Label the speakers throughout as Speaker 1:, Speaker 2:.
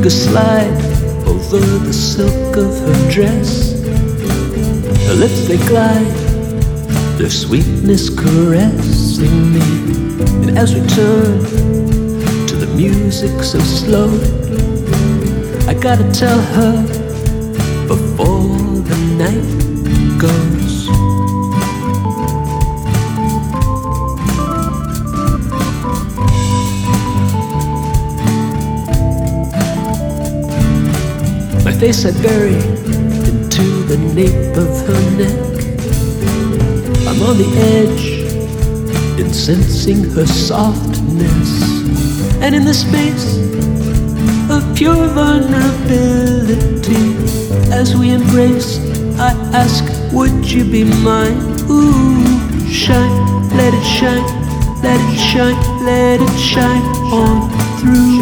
Speaker 1: fingers slide over the silk of her dress. Her lips they glide, their sweetness caressing me. And as we turn to the music so slow, I gotta tell her before the night goes. My face I bury into the nape of her neck. I'm on the edge, incensing her softness. And in the space of pure vulnerability, as we embrace, I ask, would you be mine? Ooh, shine, let it shine, let it shine, let it shine on through.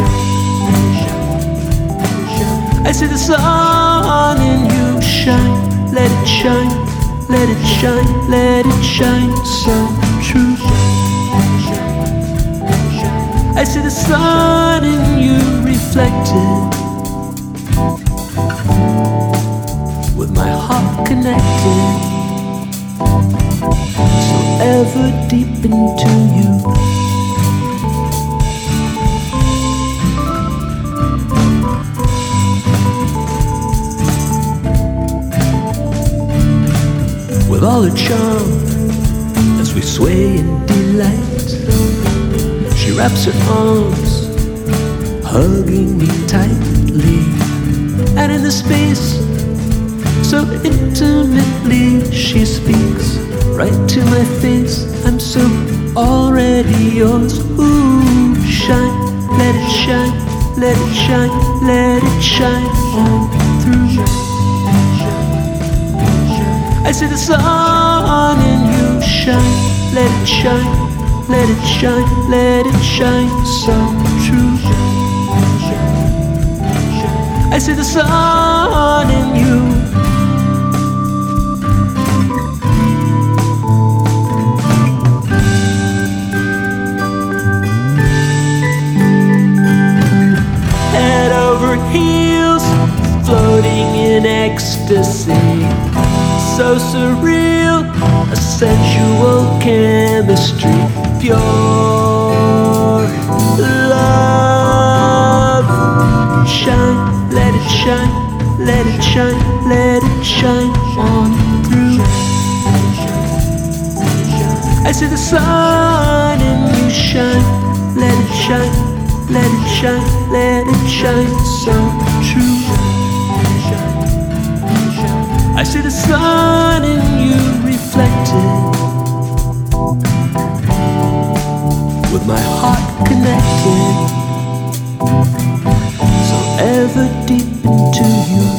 Speaker 1: I see the sun in you, shine, let it shine, let it shine, let it shine so true. I see the sun in you reflected, with my heart connected, so ever deep into you. With all her charm, as we sway in delight, she wraps her arms, hugging me tightly. And in the space, so intimately, she speaks right to my face. I'm so already yours. Ooh, shine, let it shine, let it shine, let it shine on through. I see the sun in you, shine, let it shine, let it shine, let it shine so true. I see the sun in you. Head over heels, floating in ecstasy. So surreal, a sensual chemistry, pure love. Shine, let it shine, let it shine, let it shine on through. I see the sun in you, shine, let it shine, let it shine, let it shine so true. I see the sun in you reflected, with my heart connected, so ever deep into you.